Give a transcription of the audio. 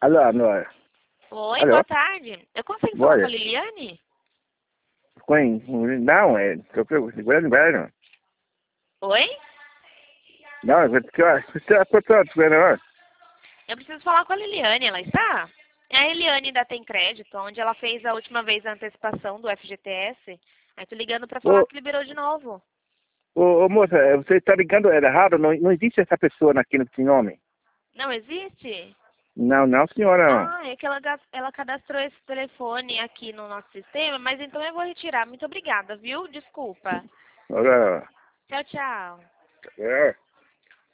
Alô, Nora. Oi, Alô? boa tarde. Eu consigo falar com a Liliane? Não, agora. Oi? Não, você é portanto, Eu preciso falar com a Liliane, ela está? É a Eliane da Tem Crédito, onde ela fez a última vez a antecipação do FGTS. Aí tô ligando pra falar ô, que liberou de novo. moça, você está ligando errado, não existe essa pessoa aqui nesse nome. Não existe? Não, senhora, não. Ah, é que ela cadastrou esse telefone aqui no nosso sistema, mas então eu vou retirar. Muito obrigada, viu? Desculpa. Ora, Tchau, tchau. é.